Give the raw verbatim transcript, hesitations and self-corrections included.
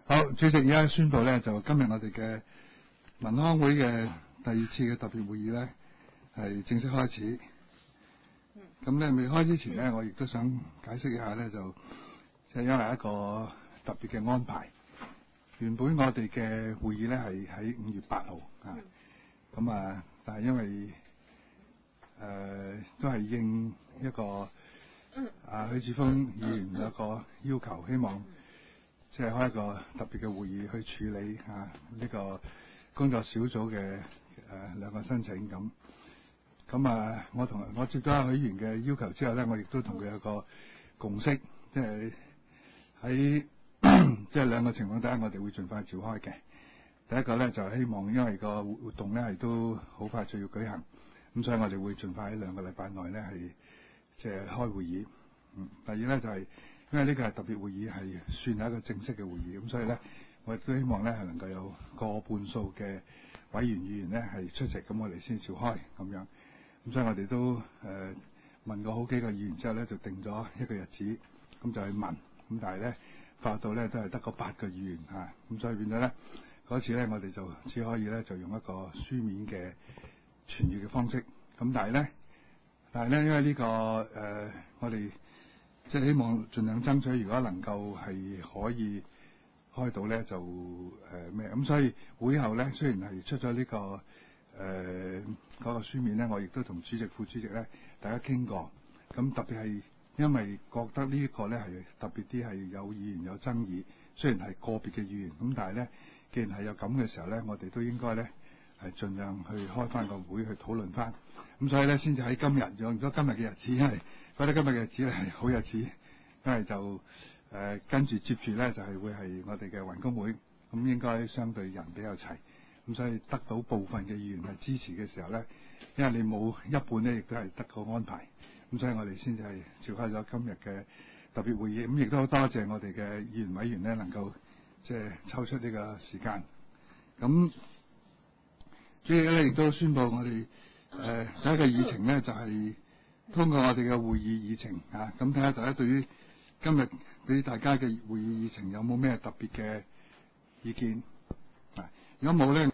好，主席而家宣布咧，就今日我哋嘅民康會嘅第二次嘅特別會議咧，係正式開始。咁咧未開之前咧，我亦都想解釋一下咧，就即係因為一個特別嘅安排。原本我哋嘅會議咧係喺五月八號啊，咁啊，但係因為誒、呃、都係應一個啊許智峰議員有一個要求，希望即係開一個特別嘅會議去處理啊呢、這個工作小組嘅誒、呃、兩個申請咁。咁啊，我同我接咗阿許議員嘅要求之後咧，我亦都同佢有個共識，即係喺即係兩個情況底下，我哋會盡快召開嘅。第一個咧就係、希望，因為個活動咧係都好快就要舉行，咁所以我哋會盡快喺兩個禮拜內咧係即係開會議。嗯，第二咧就係、係、因為呢個係特別會議，係算係一個正式嘅會議，咁所以咧我亦都希望咧係能夠有過半數嘅委員議員咧係出席，咁我哋先召開咁樣。咁所以我哋都誒、呃、問過好幾個議員之後咧，就定咗一個日子，咁就去問。咁但係咧發到咧都係得個八個議員嚇，咁、啊、所以變咗咧嗰次咧我哋就只可以咧就用一個書面嘅傳閱嘅方式。咁但係咧，但係咧因為呢、呢個誒、呃、我哋即係希望盡量爭取，如果能夠係可以開到咧就誒咩咁，所以會後咧雖然係出咗呢、呢個誒嗰、呃嗰個書面咧，我亦都同主席、副主席咧大家傾過。咁特別係因為覺得呢一個咧係特別啲係有議員有爭議，雖然係個別嘅議員，咁但係咧既然係有咁嘅時候咧，我哋都應該咧係盡量去開翻個會去討論翻。咁所以咧先至喺今日用咗今日嘅日子，因為覺得今日嘅日子咧係好日子，因為就誒、呃、跟住接住咧就係、是、會係我哋嘅運工會，咁應該相對人比較齊，咁所以得到部分嘅議員係支持嘅時候咧，因為你冇一半咧，亦都係得個安排，咁所以我哋先至係召開咗今日嘅特別會議，咁亦都好多謝我哋嘅議員委員咧能夠即係抽出呢個時間。咁主席咧亦都宣布我哋誒第一個議程咧就係、是、通過我哋嘅會議議程啊，咁睇下大家對於今日俾大家嘅會議議程有冇咩特別嘅意見啊？如果冇咧？